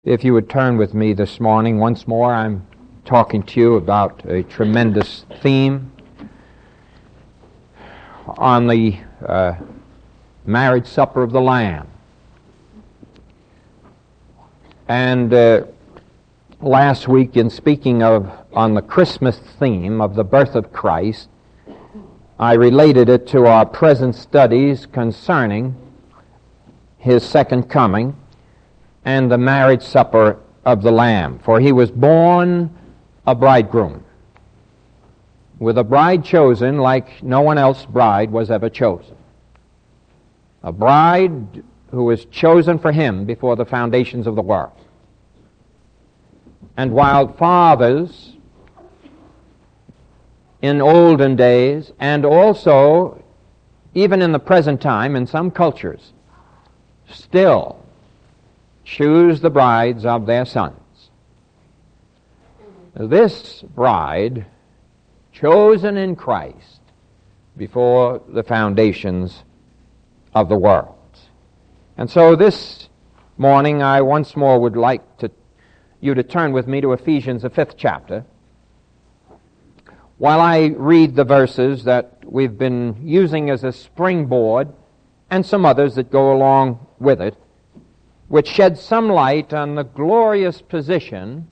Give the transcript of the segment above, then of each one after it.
If you would turn with me this morning, once more, I'm talking to you about a tremendous theme on the marriage supper of the Lamb. And last week, in speaking on the Christmas theme of the birth of Christ, I related it to our present studies concerning His second coming and the marriage supper of the Lamb. For He was born a bridegroom, with a bride chosen like no one else bride was ever chosen. A bride who was chosen for Him before the foundations of the world. And while fathers in olden days, and also even in the present time in some cultures, still choose the brides of their sons, this bride, chosen in Christ before the foundations of the world. And so this morning I once more would like you to turn with me to Ephesians, the 5th chapter, while I read the verses that we've been using as a springboard and some others that go along with it, which shed some light on the glorious position,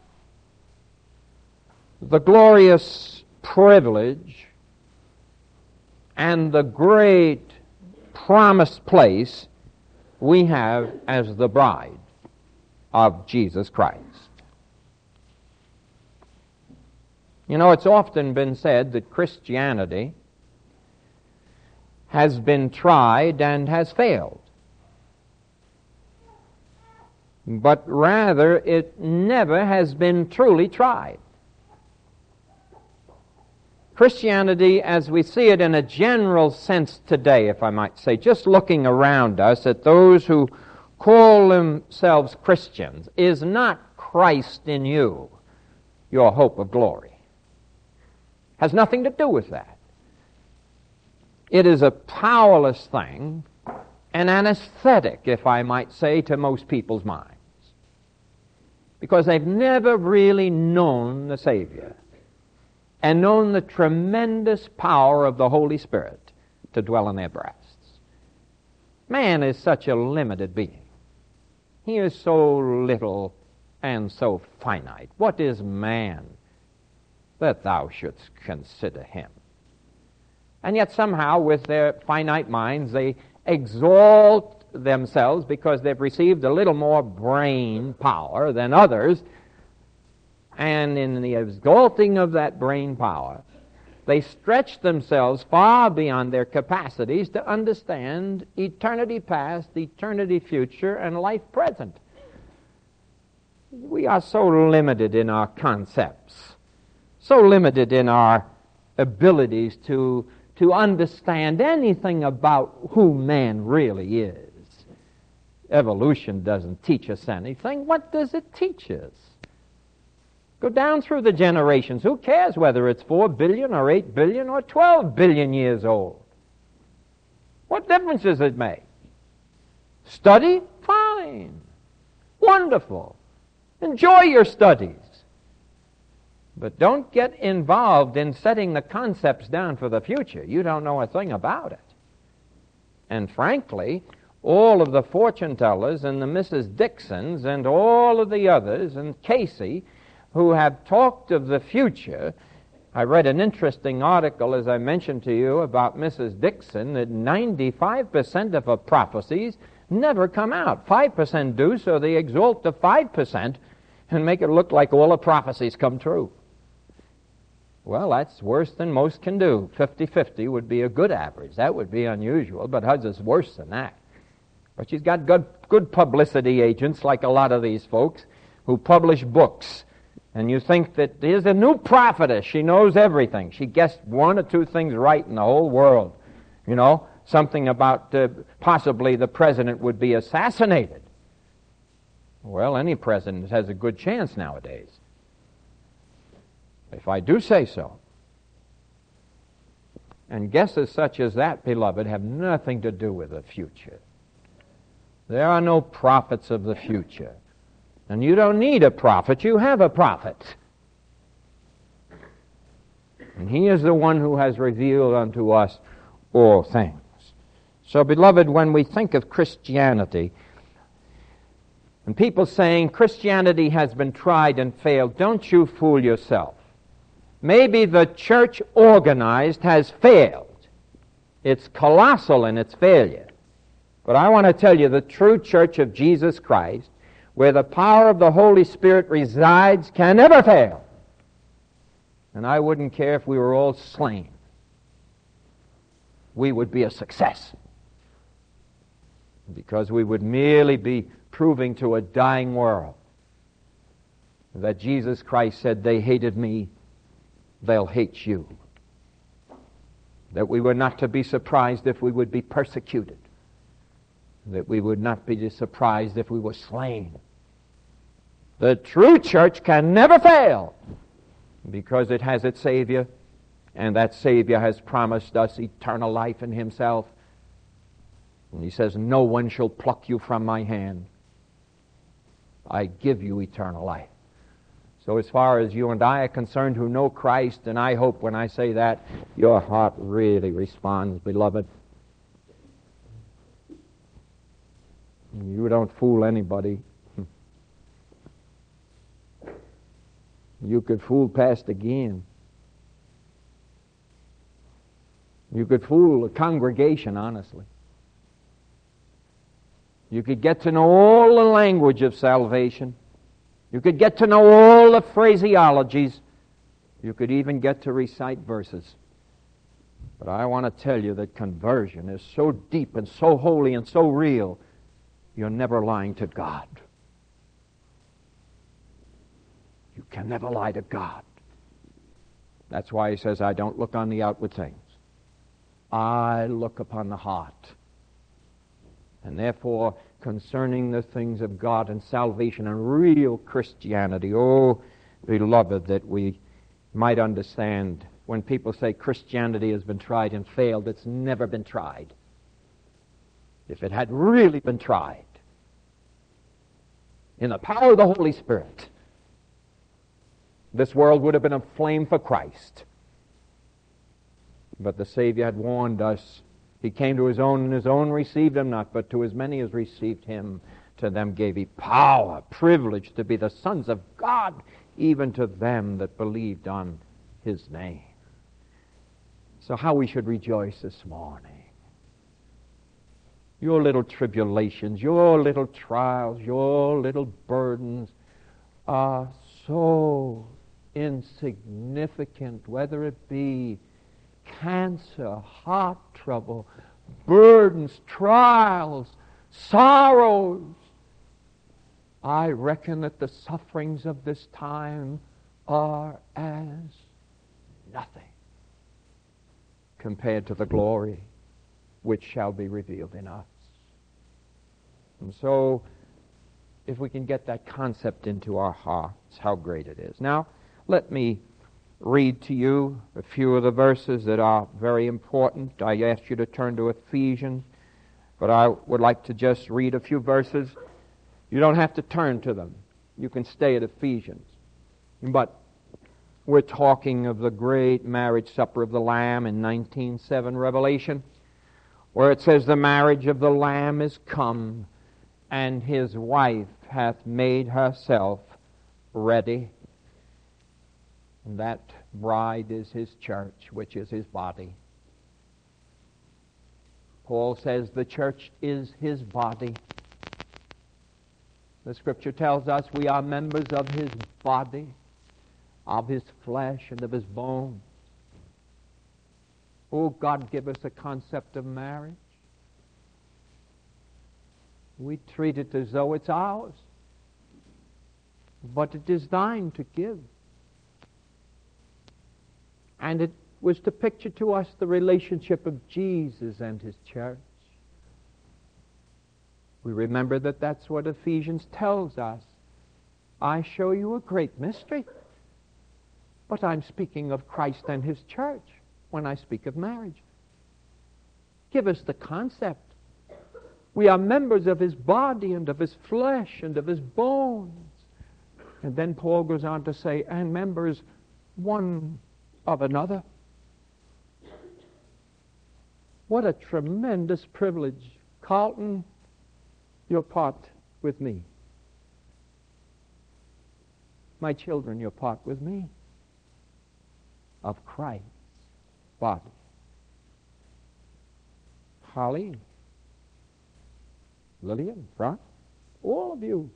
the glorious privilege, and the great promised place we have as the bride of Jesus Christ. You know, it's often been said that Christianity has been tried and has failed. But rather, it never has been truly tried. Christianity, as we see it in a general sense today, if I might say, just looking around us at those who call themselves Christians, is not Christ in you, your hope of glory. Has nothing to do with that. It is a powerless thing, an anesthetic, if I might say, to most people's minds, because they've never really known the Savior and known the tremendous power of the Holy Spirit to dwell in their breasts. Man is such a limited being. He is so little and so finite. What is man that thou shouldst consider him? And yet somehow with their finite minds they exalt themselves because they've received a little more brain power than others, and in the exalting of that brain power they stretch themselves far beyond their capacities to understand eternity past, eternity future, and life present. We are so limited in our concepts, so limited in our abilities to understand anything about who man really is. Evolution doesn't teach us anything. What does it teach us? Go down through the generations. Who cares whether it's 4 billion or 8 billion or 12 billion years old? What difference does it make? Study? Fine. Wonderful. Enjoy your studies. But don't get involved in setting the concepts down for the future. You don't know a thing about it. And frankly, all of the fortune tellers and the Mrs. Dixons and all of the others and Casey who have talked of the future. I read an interesting article, as I mentioned to you, about Mrs. Dixon, that 95% of her prophecies never come out. 5% do, so they exalt the 5% and make it look like all the prophecies come true. Well, that's worse than most can do. 50-50 would be a good average. That would be unusual, but hers is worse than that. But she's got good publicity agents, like a lot of these folks, who publish books. And you think that here's a new prophetess. She knows everything. She guessed 1 or 2 things right in the whole world. You know, something about possibly the president would be assassinated. Well, any president has a good chance nowadays, if I do say so. And guesses such as that, beloved, have nothing to do with the future. There are no prophets of the future. And you don't need a prophet, you have a prophet. And he is the one who has revealed unto us all things. So, beloved, when we think of Christianity, and people saying Christianity has been tried and failed, don't you fool yourself. Maybe the church organized has failed. It's colossal in its failure. But I want to tell you, the true church of Jesus Christ, where the power of the Holy Spirit resides, can never fail. And I wouldn't care if we were all slain. We would be a success. Because we would merely be proving to a dying world that Jesus Christ said, they hated me, they'll hate you. That we were not to be surprised if we would be persecuted. That we would not be surprised if we were slain. The true church can never fail because it has its Savior, and that Savior has promised us eternal life in himself. And he says, no one shall pluck you from my hand. I give you eternal life. So as far as you and I are concerned who know Christ, and I hope when I say that, your heart really responds, beloved. You don't fool anybody. You could fool Pastor Ginn. You could fool a congregation, honestly. You could get to know all the language of salvation. You could get to know all the phraseologies. You could even get to recite verses. But I want to tell you that conversion is so deep and so holy and so real, you're never lying to God. You can never lie to God. That's why he says, I don't look on the outward things. I look upon the heart. And therefore, concerning the things of God and salvation and real Christianity, oh, beloved, that we might understand when people say Christianity has been tried and failed, it's never been tried. If it had really been tried in the power of the Holy Spirit, this world would have been aflame for Christ. But the Savior had warned us. He came to his own, and his own received him not, but to as many as received him, to them gave he power, privilege to be the sons of God, even to them that believed on his name. So how we should rejoice this morning. Your little tribulations, your little trials, your little burdens are so insignificant, whether it be cancer, heart trouble, burdens, trials, sorrows. I reckon that the sufferings of this time are as nothing compared to the glory which shall be revealed in us. And so, if we can get that concept into our hearts, how great it is. Now, let me read to you a few of the verses that are very important. I asked you to turn to Ephesians, but I would like to just read a few verses. You don't have to turn to them. You can stay at Ephesians. But we're talking of the great marriage supper of the Lamb in 19:7 Revelation, where it says, the marriage of the Lamb is come, and his wife hath made herself ready. And that bride is his church, which is his body. Paul says the church is his body. The Scripture tells us we are members of his body, of his flesh and of his bone. Oh, God, give us a concept of marriage. We treat it as though it's ours, but it is thine to give. And it was to picture to us the relationship of Jesus and his church. We remember that that's what Ephesians tells us. I show you a great mystery, but I'm speaking of Christ and his church when I speak of marriage. Give us the concept. We are members of his body and of his flesh and of his bones. And then Paul goes on to say, and members one of another. What a tremendous privilege. Carlton, you're part with me. My children, you're part with me of Christ's body. Holly, Lillian, Frank, all of you.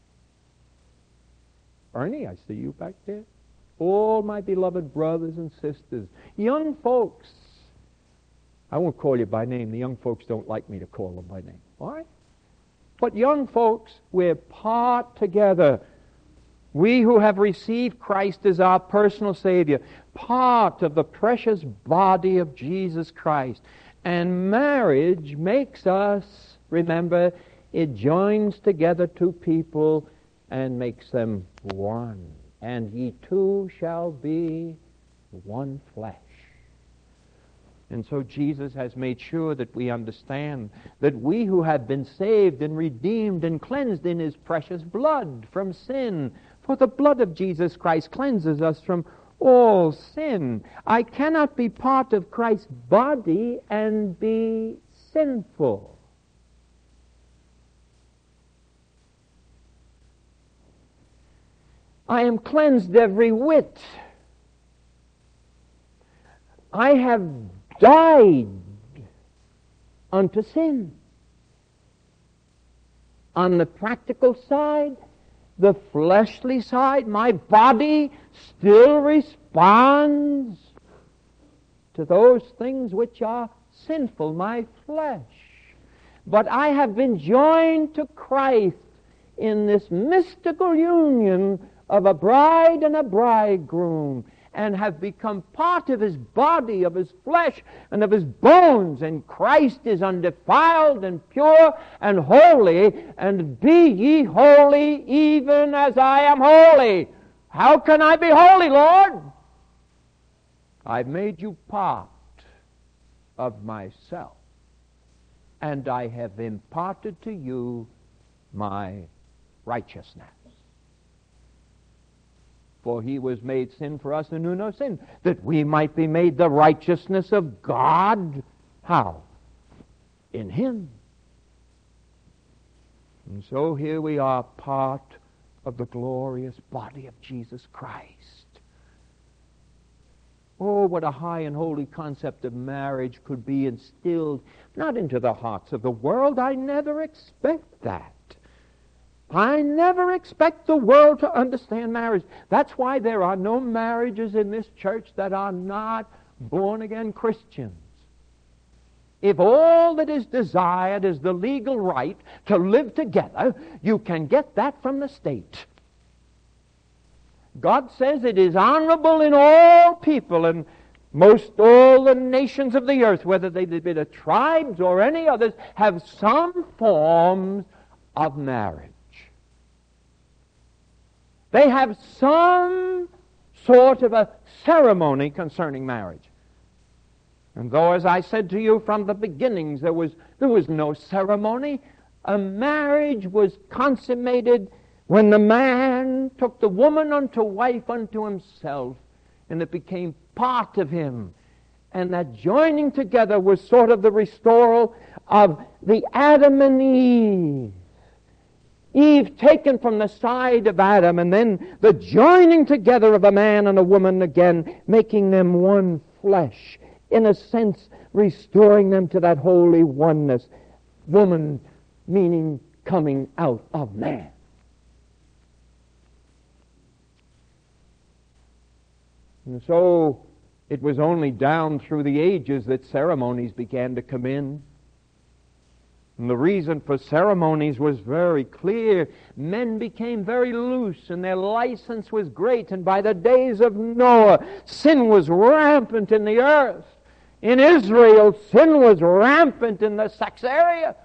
Ernie, I see you back there. All my beloved brothers and sisters. Young folks. I won't call you by name. The young folks don't like me to call them by name. All right? But young folks, we're part together. We who have received Christ as our personal Savior, part of the precious body of Jesus Christ. And marriage makes us, remember, it joins together two people and makes them one. And ye two shall be one flesh. And so Jesus has made sure that we understand that we who have been saved and redeemed and cleansed in His precious blood from sin, for the blood of Jesus Christ cleanses us from all sin. I cannot be part of Christ's body and be sinful. I am cleansed every whit. I have died unto sin. On the practical side, the fleshly side, my body still responds to those things which are sinful, my flesh. But I have been joined to Christ in this mystical union of a bride and a bridegroom, and have become part of His body, of His flesh, and of His bones. And Christ is undefiled and pure and holy, and be ye holy even as I am holy. How can I be holy, Lord? I've made you part of myself, and I have imparted to you my righteousness. For He was made sin for us who knew no sin, that we might be made the righteousness of God. How? In Him. And so here we are, part of the glorious body of Jesus Christ. Oh, what a high and holy concept of marriage could be instilled, not into the hearts of the world. I never expect that. I never expect the world to understand marriage. That's why there are no marriages in this church that are not born-again Christians. If all that is desired is the legal right to live together, you can get that from the state. God says it is honorable in all people, and most all the nations of the earth, whether they be the tribes or any others, have some forms of marriage. They have some sort of a ceremony concerning marriage. And though, as I said to you from the beginnings, there was no ceremony, a marriage was consummated when the man took the woman unto wife unto himself, and it became part of him. And that joining together was sort of the restoral of the Adam and Eve. Eve taken from the side of Adam, and then the joining together of a man and a woman again, making them one flesh, in a sense restoring them to that holy oneness. Woman meaning coming out of man. And so it was only down through the ages that ceremonies began to come in. And the reason for ceremonies was very clear. Men became very loose, and their license was great. And by the days of Noah, sin was rampant in the earth. In Israel, sin was rampant in the sex area.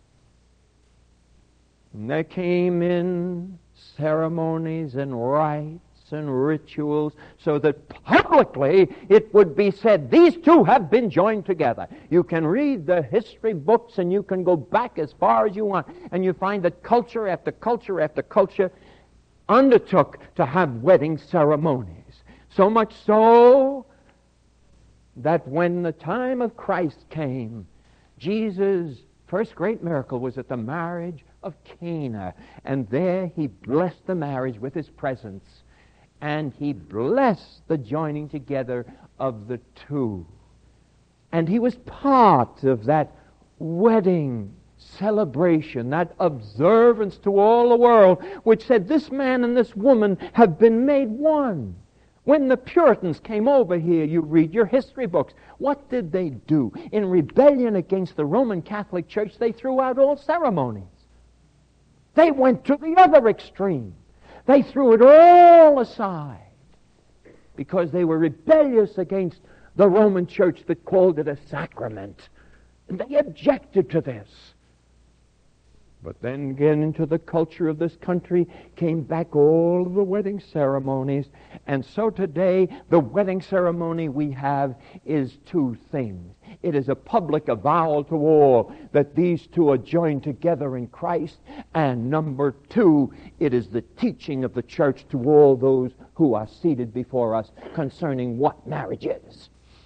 And there came in ceremonies and rites and rituals so that publicly it would be said, these two have been joined together. You can read the history books and you can go back as far as you want, and you find that culture after culture after culture undertook to have wedding ceremonies. So much so that when the time of Christ came, Jesus' first great miracle was at the marriage of Cana. And there he blessed the marriage with his presence. And he blessed the joining together of the two. And he was part of that wedding celebration, that observance to all the world, which said this man and this woman have been made one. When the Puritans came over here, you read your history books, what did they do? In rebellion against the Roman Catholic Church, they threw out all ceremonies. They went to the other extreme. They threw it all aside because they were rebellious against the Roman Church that called it a sacrament. And they objected to this. But then again, into the culture of this country came back all of the wedding ceremonies. And so today, the wedding ceremony we have is two things. It is a public avowal to all that these two are joined together in Christ. And number two, it is the teaching of the church to all those who are seated before us concerning what marriage is.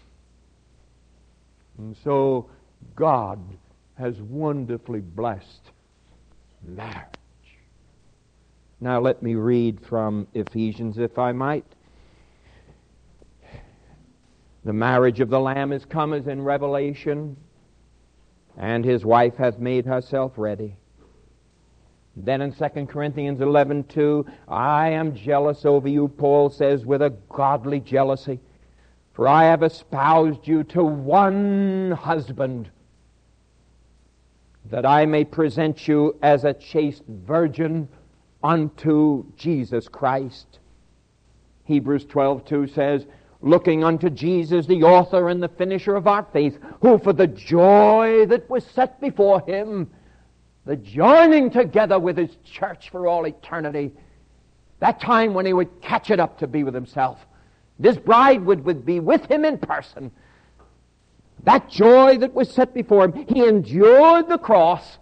And so God has wonderfully blessed marriage. Now let me read from Ephesians, if I might. The marriage of the Lamb is come as in Revelation, and his wife hath made herself ready. Then in 2 Corinthians 11:2, I am jealous over you, Paul says, with a godly jealousy, for I have espoused you to one husband, that I may present you as a chaste virgin unto Jesus Christ. Hebrews 12:2 says, looking unto Jesus, the author and the finisher of our faith, who for the joy that was set before him, the joining together with his church for all eternity, that time when he would catch it up to be with himself, this bride would be with him in person. That joy that was set before him, he endured the cross.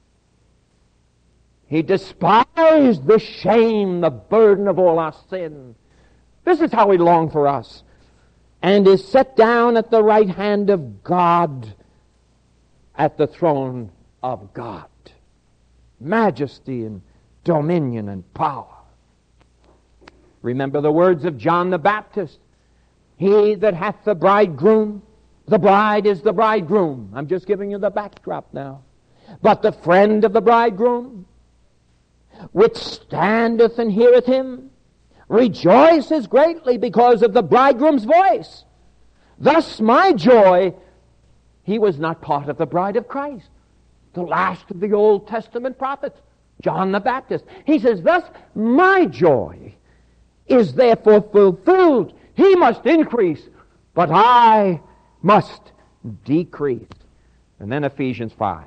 He despised the shame, the burden of all our sin. This is how he longed for us. And is set down at the right hand of God, at the throne of God. Majesty and dominion and power. Remember the words of John the Baptist. He that hath the bridegroom, the bride is the bridegroom. I'm just giving you the backdrop now. But the friend of the bridegroom, which standeth and heareth him, rejoices greatly because of the bridegroom's voice. Thus my joy, he was not part of the bride of Christ, the last of the Old Testament prophets, John the Baptist. He says, thus my joy is therefore fulfilled. He must increase, but I must decrease. And then Ephesians 5.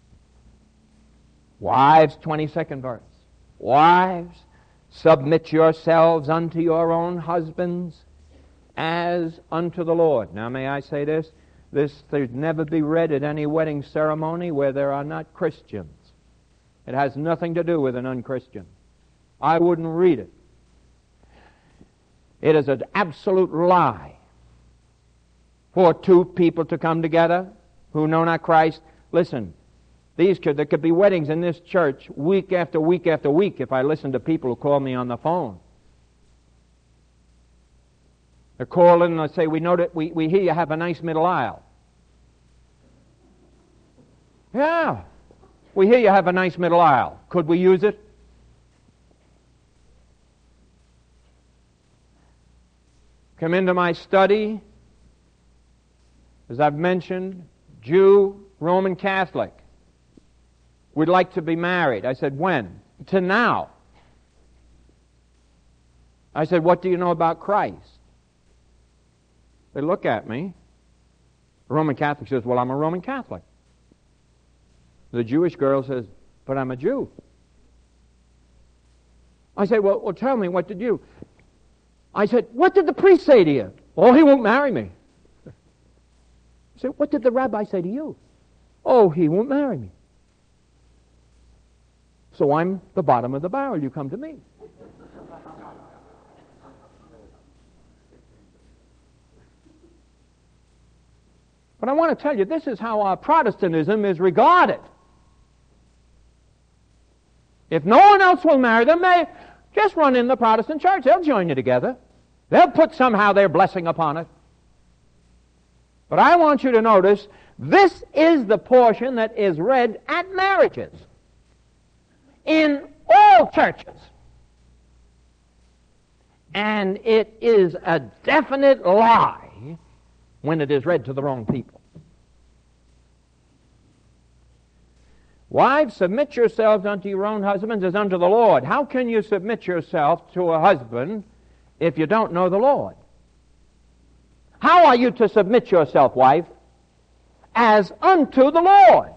Wives, 22nd verse. Wives, submit yourselves unto your own husbands as unto the Lord. Now may I say this? This should never be read at any wedding ceremony where there are not Christians. It has nothing to do with an unchristian. I wouldn't read it. It is an absolute lie for two people to come together who know not Christ. Listen, there could be weddings in this church week after week after week if I listen to people who call me on the phone. They call in and they say, we hear you have a nice middle aisle. Yeah, we hear you have a nice middle aisle. Could we use it? Come into my study, as I've mentioned, Jew, Roman Catholic. We'd like to be married. I said, when? To now. I said, what do you know about Christ? They look at me. The Roman Catholic says, well, I'm a Roman Catholic. The Jewish girl says, but I'm a Jew. I said, well, tell me, what did you? I said, what did the priest say to you? Oh, he won't marry me. I said, what did the rabbi say to you? Oh, he won't marry me. So I'm the bottom of the barrel. You come to me. But I want to tell you, this is how our Protestantism is regarded. If no one else will marry them, they just run in the Protestant church. They'll join you together. They'll put somehow their blessing upon it. But I want you to notice, this is the portion that is read at marriages in all churches. And it is a definite lie when it is read to the wrong people. Wives, submit yourselves unto your own husbands as unto the Lord. How can you submit yourself to a husband if you don't know the Lord? How are you to submit yourself, wife? As unto the Lord.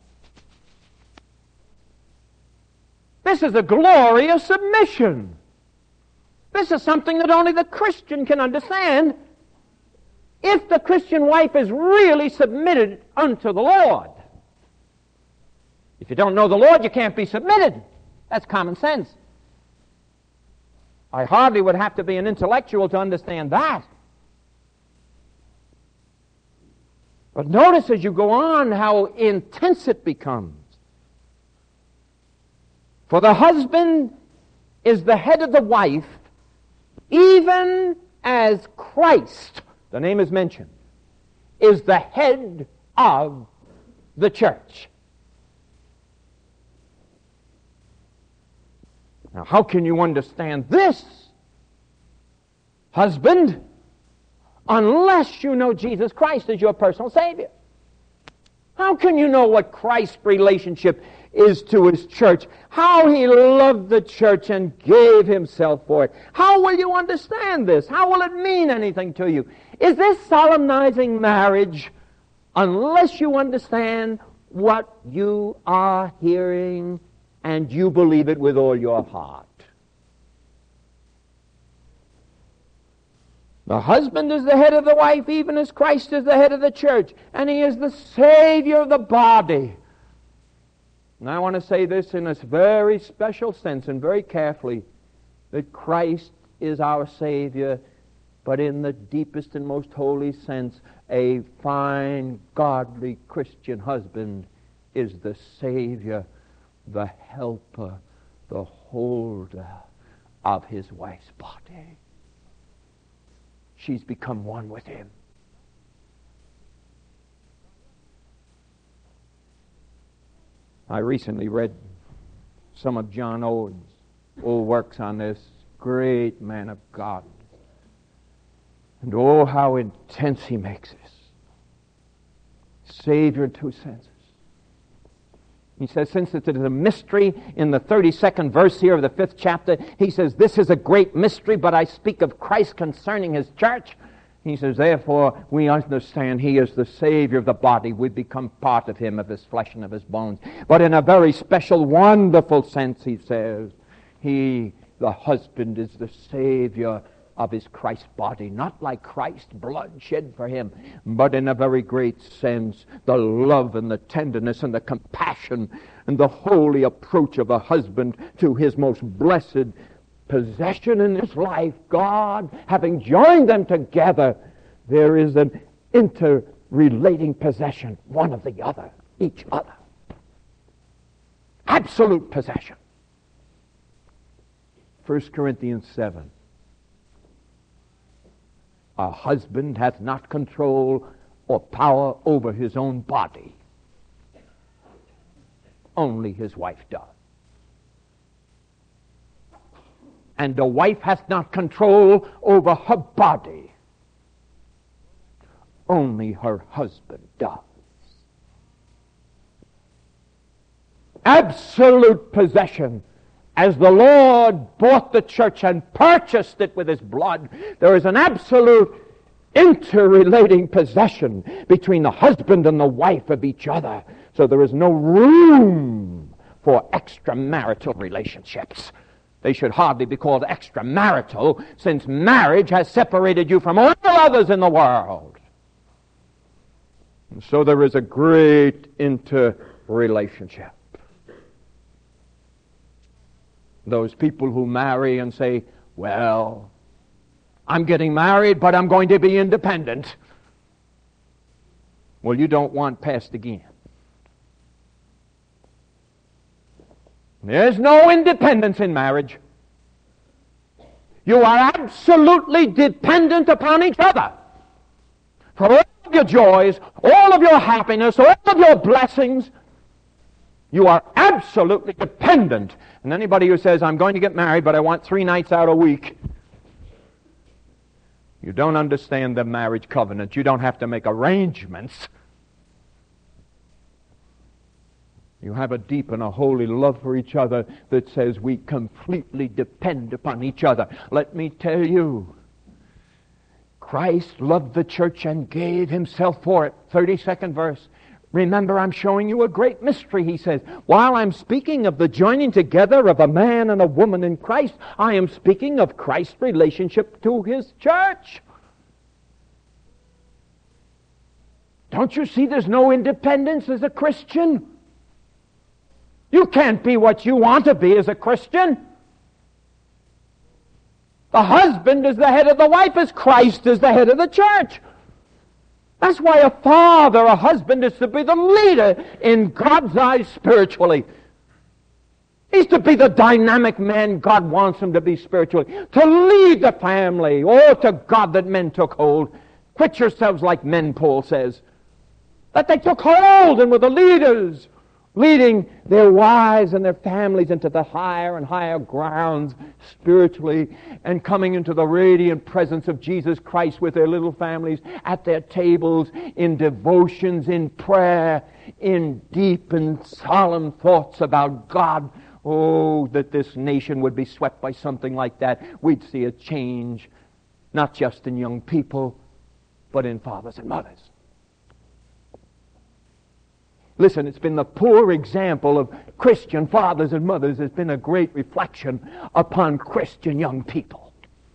This is a glorious submission. This is something that only the Christian can understand if the Christian wife is really submitted unto the Lord. If you don't know the Lord, you can't be submitted. That's common sense. I hardly would have to be an intellectual to understand that. But notice as you go on how intense it becomes. For the husband is the head of the wife, even as Christ, the name is mentioned, is the head of the church. Now, how can you understand this, husband, unless you know Jesus Christ as your personal Savior? How can you know what Christ's relationship is to His church? How He loved the church and gave Himself for it? How will you understand this? How will it mean anything to you? Is this solemnizing marriage unless you understand what you are hearing and you believe it with all your heart? The husband is the head of the wife, even as Christ is the head of the church, and He is the Savior of the body. And I want to say this in a very special sense and very carefully, that Christ is our Savior, but in the deepest and most holy sense, a fine, godly Christian husband is the Savior, the helper, the holder of his wife's body. She's become one with him. I recently read some of John Owen's old works on this great man of God. And oh, how intense he makes this. Savior in two senses. He says, since it is a mystery in the 32nd verse here of the 5th chapter, he says, this is a great mystery, but I speak of Christ concerning His church. He says, therefore, we understand He is the Savior of the body. We become part of Him, of His flesh and of His bones. But in a very special, wonderful sense, he says, He, the husband, is the Savior of his Christ body, not like Christ's blood shed for him, but in a very great sense, the love and the tenderness and the compassion and the holy approach of a husband to his most blessed possession in his life, God, having joined them together, there is an interrelating possession, one of the other, each other. Absolute possession. 1 Corinthians 7. A husband hath not control or power over his own body. Only his wife does. And a wife hath not control over her body. Only her husband does. Absolute possession. As the Lord bought the church and purchased it with His blood, there is an absolute interrelating possession between the husband and the wife of each other. So there is no room for extramarital relationships. They should hardly be called extramarital, since marriage has separated you from all others in the world. And so there is a great interrelationship. Those people who marry and say, well, I'm getting married, but I'm going to be independent. Well, you don't want past again. There's no independence in marriage. You are absolutely dependent upon each other for all of your joys, all of your happiness, all of your blessings. You are absolutely dependent. And anybody who says, I'm going to get married, but I want 3 nights out a week, you don't understand the marriage covenant. You don't have to make arrangements. You have a deep and a holy love for each other that says we completely depend upon each other. Let me tell you, Christ loved the church and gave himself for it. 32nd verse. Remember, I'm showing you a great mystery, he says. While I'm speaking of the joining together of a man and a woman in Christ, I am speaking of Christ's relationship to his church. Don't you see there's no independence as a Christian? You can't be what you want to be as a Christian. The husband is the head of the wife as Christ is the head of the church. That's why a father, a husband, is to be the leader in God's eyes spiritually. He's to be the dynamic man God wants him to be spiritually. To lead the family. Oh, to God that men took hold. Quit yourselves like men, Paul says. That they took hold and were the leaders, leading their wives and their families into the higher and higher grounds spiritually, and coming into the radiant presence of Jesus Christ with their little families at their tables, in devotions, in prayer, in deep and solemn thoughts about God. Oh, that this nation would be swept by something like that. We'd see a change, not just in young people, but in fathers and mothers. Listen, it's been the poor example of Christian fathers and mothers has been a great reflection upon Christian young people.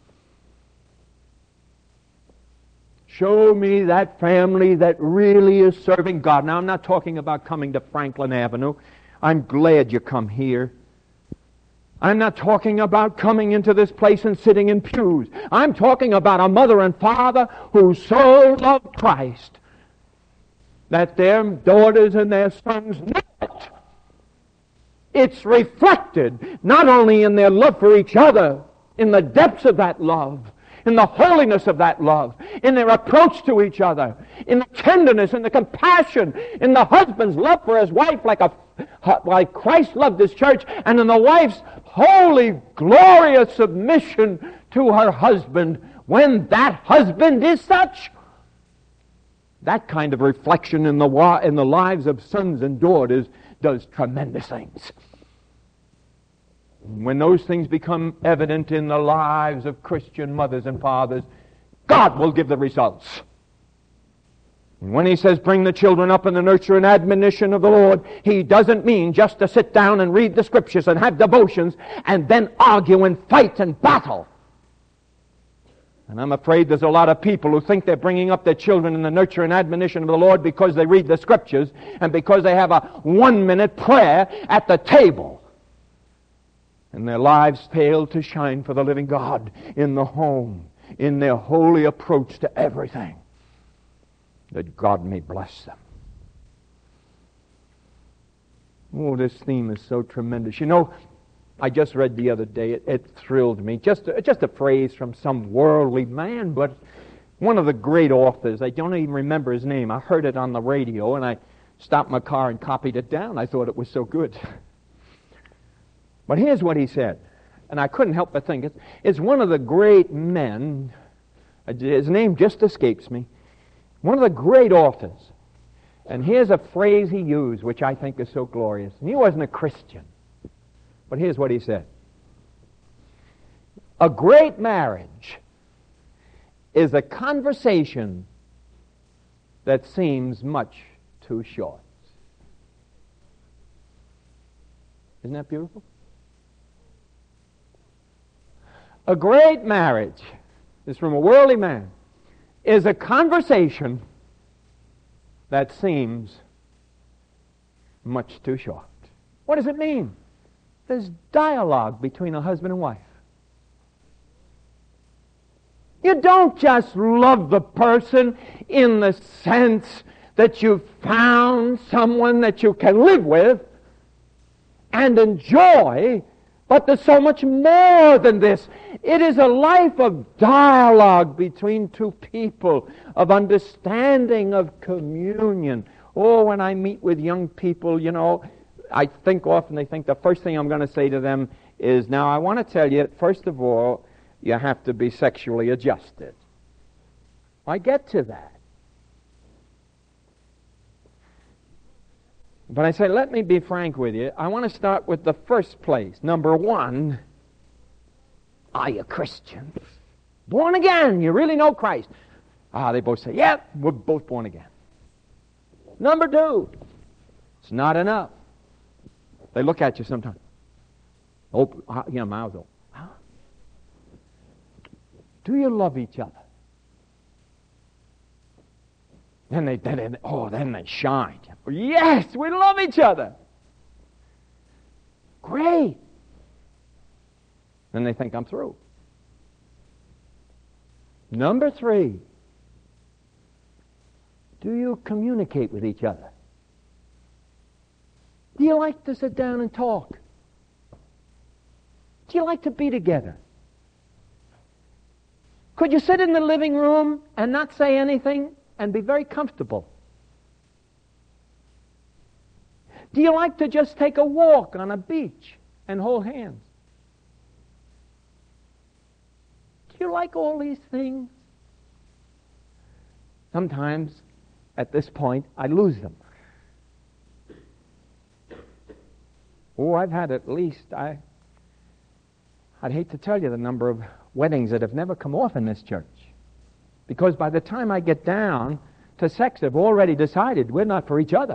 Show me that family that really is serving God. Now, I'm not talking about coming to Franklin Avenue. I'm glad you come here. I'm not talking about coming into this place and sitting in pews. I'm talking about a mother and father who so loved Christ that their daughters and their sons know it. It's reflected not only in their love for each other, in the depths of that love, in the holiness of that love, in their approach to each other, in the tenderness and the compassion, in the husband's love for his wife like Christ loved his church, and in the wife's holy, glorious submission to her husband when that husband is such. That kind of reflection in the lives of sons and daughters does tremendous things. When those things become evident in the lives of Christian mothers and fathers, God will give the results. And when he says bring the children up in the nurture and admonition of the Lord, he doesn't mean just to sit down and read the scriptures and have devotions and then argue and fight and battle. And I'm afraid there's a lot of people who think they're bringing up their children in the nurture and admonition of the Lord because they read the scriptures and because they have a 1-minute prayer at the table. And their lives fail to shine for the living God in the home, in their holy approach to everything, that God may bless them. Oh, this theme is so tremendous. You know, I just read the other day, it thrilled me. Just a phrase from some worldly man, but one of the great authors. I don't even remember his name. I heard it on the radio, and I stopped my car and copied it down. I thought it was so good. But here's what he said, and I couldn't help but think, it's one of the great men, his name just escapes me, one of the great authors. And here's a phrase he used, which I think is so glorious. And he wasn't a Christian. But here's what he said. A great marriage is a conversation that seems much too short. Isn't that beautiful? A great marriage, this is from a worldly man, is a conversation that seems much too short. What does it mean? There's dialogue between a husband and wife. You don't just love the person in the sense that you've found someone that you can live with and enjoy, but there's so much more than this. It is a life of dialogue between two people, of understanding, of communion. Oh, when I meet with young people, I think often they think the first thing I'm going to say to them is, now I want to tell you, first of all, you have to be sexually adjusted. I get to that. But I say, let me be frank with you. I want to start with the first place. Number one, are you Christians? Born again? You really know Christ? They both say, yeah, we're both born again. Number two, it's not enough. They look at you sometimes. Open, mouths open. Huh? Do you love each other? Then they shine. Yes, we love each other. Great. Then they think I'm through. Number three, do you communicate with each other? Do you like to sit down and talk? Do you like to be together? Could you sit in the living room and not say anything and be very comfortable? Do you like to just take a walk on a beach and hold hands? Do you like all these things? Sometimes, at this point, I lose them. Oh, I've had at least, I'd hate to tell you the number of weddings that have never come off in this church. Because by the time I get down to sex, they've already decided we're not for each other.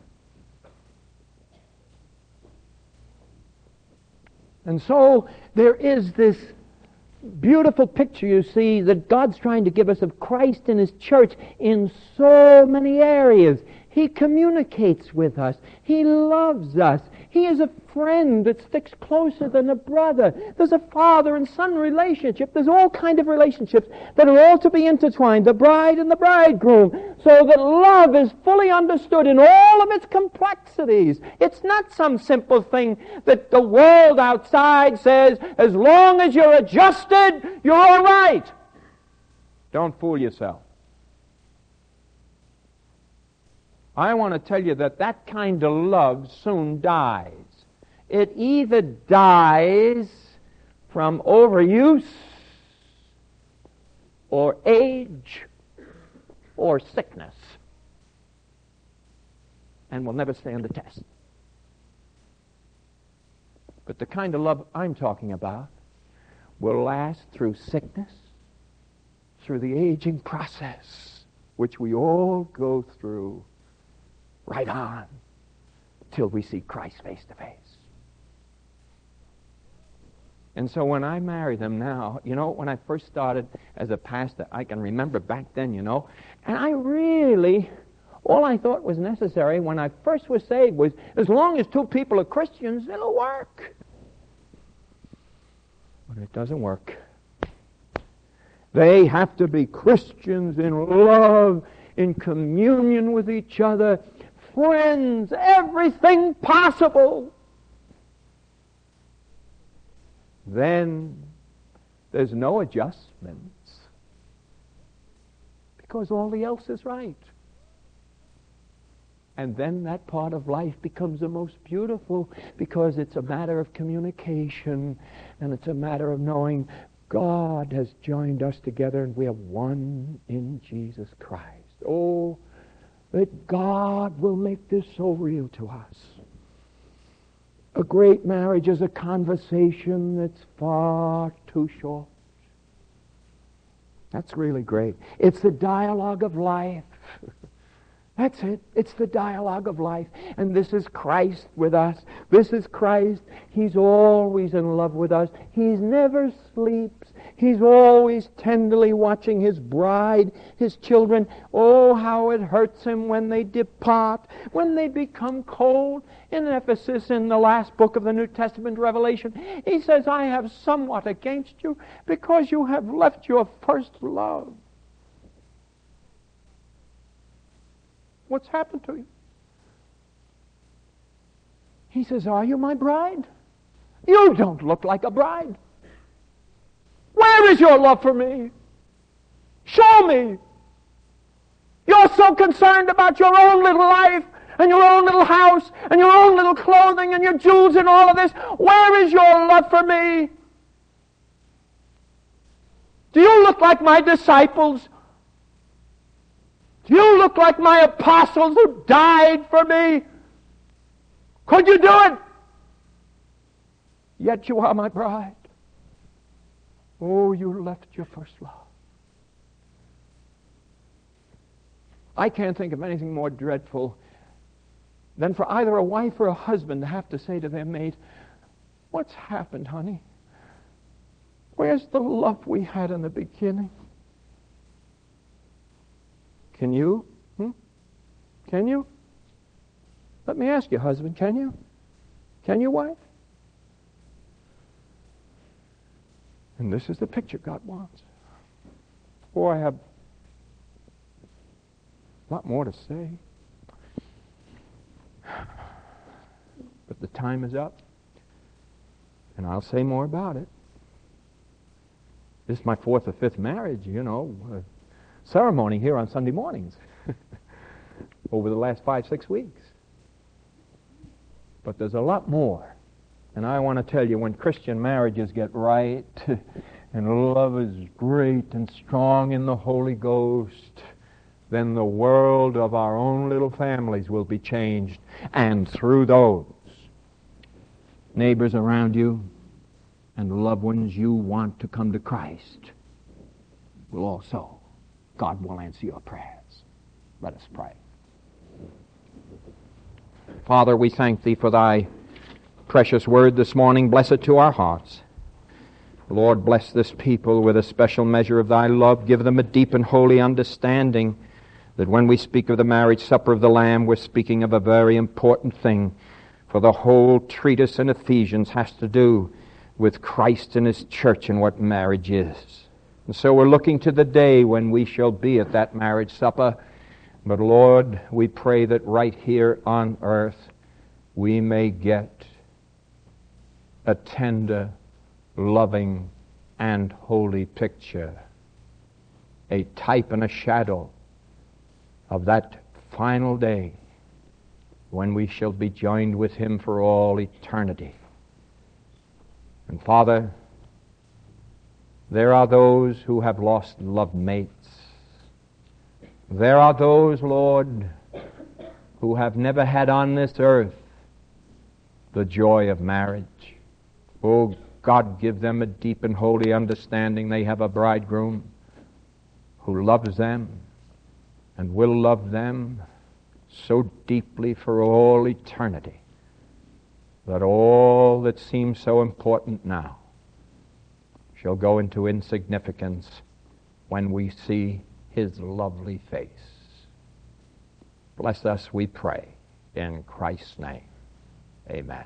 And so there is this beautiful picture, you see, that God's trying to give us of Christ and His church in so many areas. He communicates with us. He loves us. He is a friend that sticks closer than a brother. There's a father and son relationship. There's all kinds of relationships that are all to be intertwined, the bride and the bridegroom, so that love is fully understood in all of its complexities. It's not some simple thing that the world outside says, as long as you're adjusted, you're all right. Don't fool yourself. I want to tell you that kind of love soon dies. It either dies from overuse or age or sickness and will never stand the test. But the kind of love I'm talking about will last through sickness, through the aging process, which we all go through, right on till we see Christ face to face. And so when I marry them now, when I first started as a pastor, I can remember back then, and I really, all I thought was necessary when I first was saved was, as long as two people are Christians, it'll work. But it doesn't work. They have to be Christians in love, in communion with each other, friends, everything possible. Then there's no adjustments because all the else is right. And then that part of life becomes the most beautiful because it's a matter of communication and it's a matter of knowing God has joined us together and we are one in Jesus Christ. Oh, that God will make this so real to us. A great marriage is a conversation that's far too short. That's really great. It's the dialogue of life. That's it. It's the dialogue of life. And this is Christ with us. This is Christ. He's always in love with us. He never sleeps. He's always tenderly watching His bride, His children. Oh, how it hurts Him when they depart, when they become cold. In Ephesus, in the last book of the New Testament, Revelation, He says, I have somewhat against you because you have left your first love. What's happened to you? He says, are you my bride? You don't look like a bride. Where is your love for me? Show me. You're so concerned about your own little life and your own little house and your own little clothing and your jewels and all of this. Where is your love for me? Do you look like my disciples? Do you look like my apostles who died for me? Could you do it? Yet you are my bride. Oh, you left your first love. I can't think of anything more dreadful than for either a wife or a husband to have to say to their mate, what's happened, honey? Where's the love we had in the beginning? Can you? Can you? Let me ask you, husband, can you? Can you, wife? And this is the picture God wants. Oh, I have a lot more to say. But the time is up. And I'll say more about it. This is my 4th or 5th marriage, ceremony here on Sunday mornings over the last 5-6 weeks. But there's a lot more. And I want to tell you, when Christian marriages get right and love is great and strong in the Holy Ghost, then the world of our own little families will be changed. And through those, neighbors around you and loved ones you want to come to Christ will also, God will answer your prayers. Let us pray. Father, we thank Thee for Thy precious word this morning. Bless it to our hearts. Lord, bless this people with a special measure of Thy love. Give them a deep and holy understanding that when we speak of the marriage supper of the Lamb, we're speaking of a very important thing. For the whole treatise in Ephesians has to do with Christ and His church and what marriage is. And so we're looking to the day when we shall be at that marriage supper. But Lord, we pray that right here on earth we may get a tender, loving, and holy picture, a type and a shadow of that final day when we shall be joined with Him for all eternity. And Father, there are those who have lost loved mates. There are those, Lord, who have never had on this earth the joy of marriage. Oh, God, give them a deep and holy understanding. They have a bridegroom who loves them and will love them so deeply for all eternity that all that seems so important now shall go into insignificance when we see His lovely face. Bless us, we pray, in Christ's name. Amen.